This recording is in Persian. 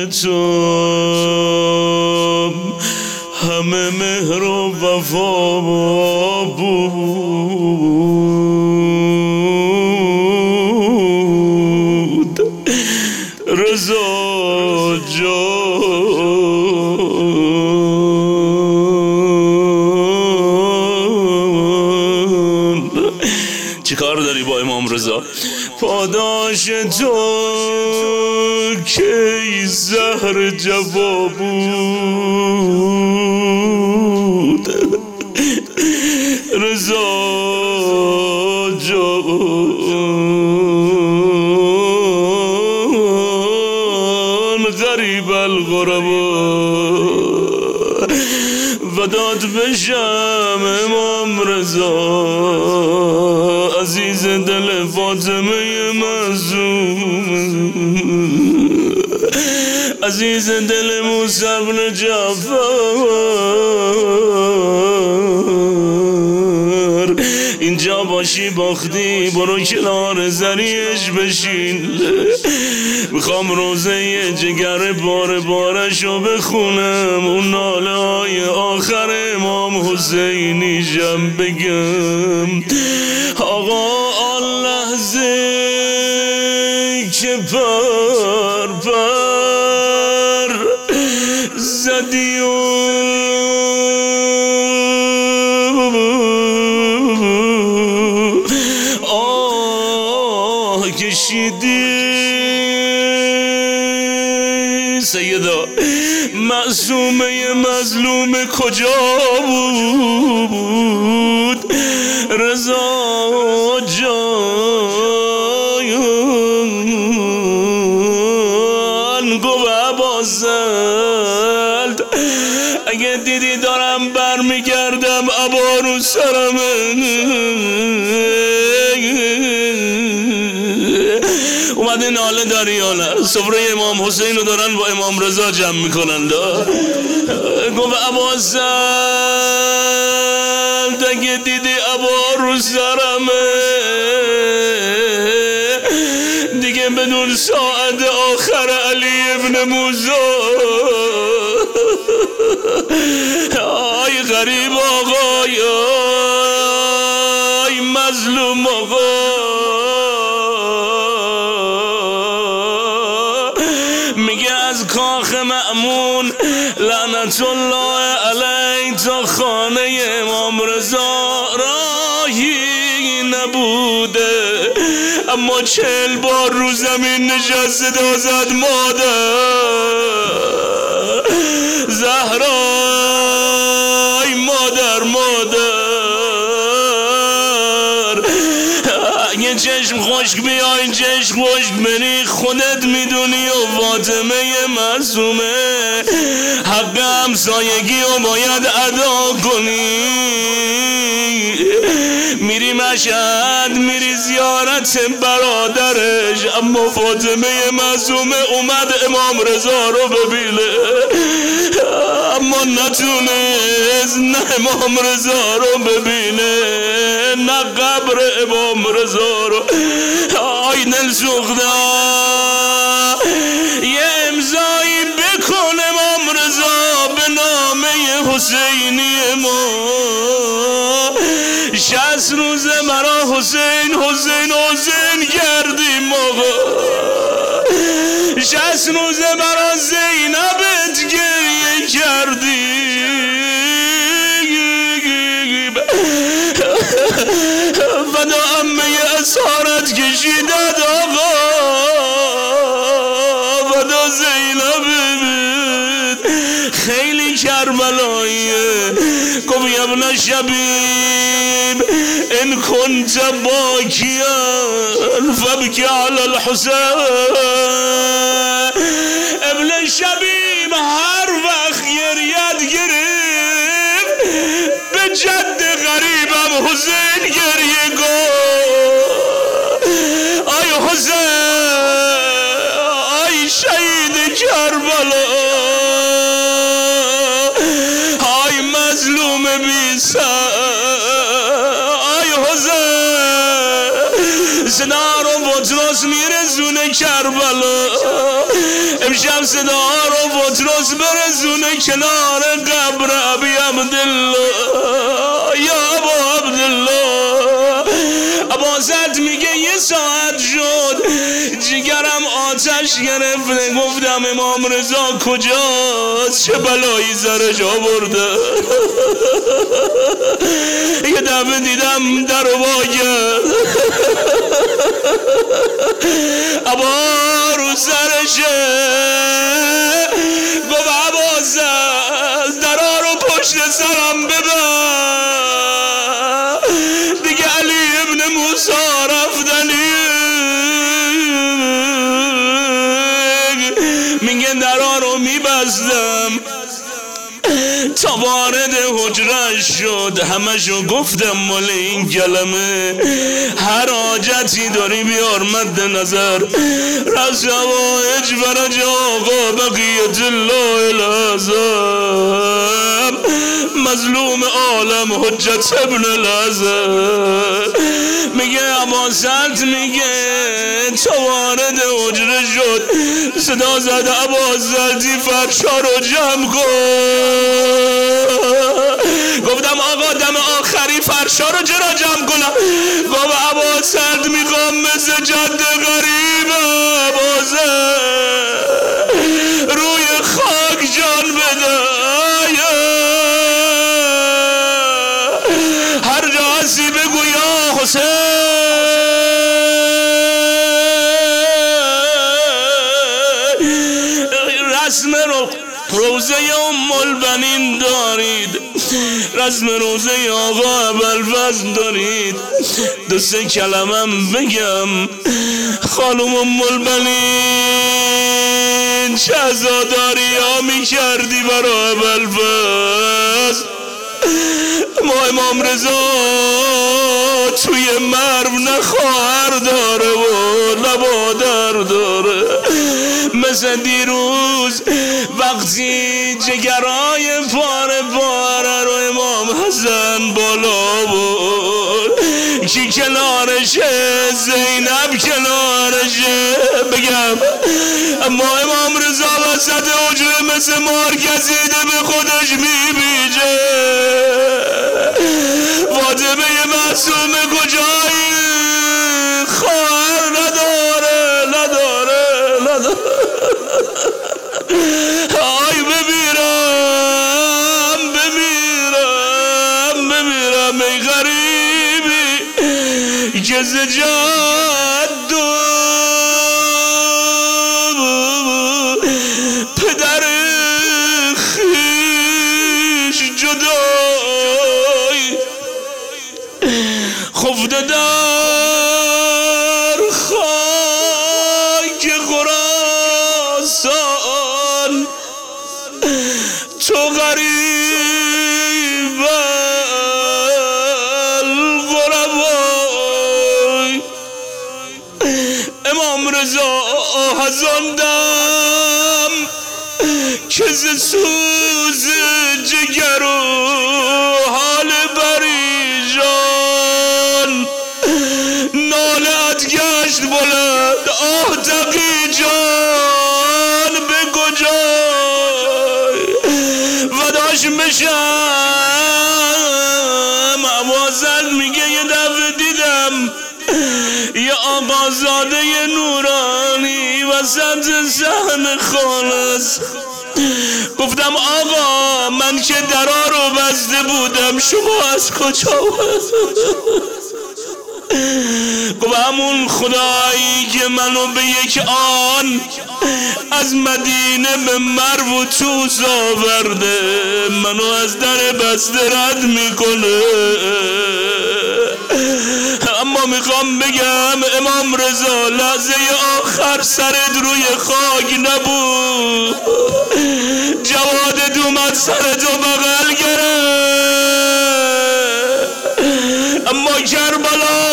تو همه مهر و وفا بود رضا جان. چی کار داری با امام رضا؟ پاداش تو کی زهر جوا بود رضا جان. غریب الغربا وداد بشم امام رضا عزیز دل فاطمه معصوم عزیز دل موسی بن جعفر. اینجا باشی باختی برو کنار زریش بشین. میخوام روزه جگر بار بارشو بخونم اون ناله های آخر امام حسینی جم بگم. آقا آن لحظه که پر زدی و آه کشیدی سیدا معصومه مظلوم کجا بود رضا جان. گو عباسد اگه دیدی دارم برمیگردم عبا رو سرمه اومده ناله داری یا نه؟ سفره امام حسین رو دارن با امام رضا جمع میکنن. گفت عباسد اگه دیدی عبا رو سرمه دیگه بدون ساعت آخر علی ابن موسی. آی غریب آقا آی مظلوم آقا میگه از کاخ مأمون لعنت الله علیه تا خانه امام رضا راهی نبوده اما 40 بار رو زمین نشسته دازد مادر زهرای مادر اگه چشم خشک بیای چشم خشک بری خودت میدونی و فاطمه معصومه حق همسایگی رو باید ادا کنی. میری مشهد میری زیارت برادرش اما فاطمه معصومه اومد امام رضا رو ببینه اما نتونست نه امام رضا رو ببینه نه قبر امام رضا رو. آی دل سوخته یه امضایی بکن امام رضا به نامه حسینی ما 60 روزه مرا حسین حسین حسین کردیم آقا 60 روزه مرا زینبت گریه کردیم فدا امه اسارت کشیدد آقا فدا زینبت خیلی کربلاییه. گفت یا ابن شبیب ان کنت باکیا فبکی علی الحسین. ابن شبیب هر وقت گریت گرفت به جد غریبم حسین گریه گفت. آی حسین آی شهید کربلا آی مظلوم بی سر آی حسین صدا رو بطرس میرسونه کربلا. میشم صدا رو بطرس برسونه کنار قبر ابی عبدالله. یا ابا عبدالله، عباست میگه یه ساعت شد جگرم آتش گرفته. گفتم امام رضا کجاست؟ چه بلایی سرش آورده؟ یه دفعه دیدم در رو وا کرد، ابا رو سرشه. گفت عباس درا رو پشت سرم ببر. دیگه علی ابن موسی رفتنی، میگه درا رو میبستم تا وارد حجره شد. همشو گفتم مال این کلمه، هر حاجتی داری بیار مد نظر. رفت شوایج فرج آقا بقیت الله العظم، مظلوم عالم حجت ابن العظم. میگه عباست میگه تا وارد حجره شد صدا زد عباستی فرشا رو جمع کن. گفتم آقا دم آخری فرشا رو چرا جمع کنم؟ گفت عباست میخوام مثل جد غریب عباست روی خاک جان بده. هر جا هستی بگو یا حسین. رسم روزه ام البنین دارید، رسم روزه آقا ابوالفضل دارید. دو سه کلمم بگم. خانم ام البنین چه عزاداری ها می کردی برای ابوالفضل. ما امام رضا توی مرو نه خواهر داره و نه مادر داره. مثل دیروز وقتی جگرای پاره پاره رو امام حسن بالا بود، کی کنارشه؟ زینب کنارشه. بگم اما امام رضا وسط حجره مثل مار کسیده به خودش میبیجه. فاطمه معصومه کجایی؟ خواهر نداره. آی بمیرم ای غریبی که ز جد و پدر خویش جدایی. خفته در خاک خراسان، تو غریب الغربای. امام رضا از آن دم که ز سوز جگر و حال پریشان نالت گشت بلند. آه تقی جان به کجای وداش بشم. عباست میگه یه دفعه دیدم یه آقازاده نورانی وسط صحن خالص. گفتم آقا من که درا رو بسته بودم، شما از کجا؟ گفت همون خدایی که منو به یک آن از مدینه به مرو و توس آورده، منو از در بسته رد میکنه. اما میخوام بگم امام رضا لحظه آخر سرت روی خاک نبود، جوادت اومد سرتو بغل گرفت. اما کربلا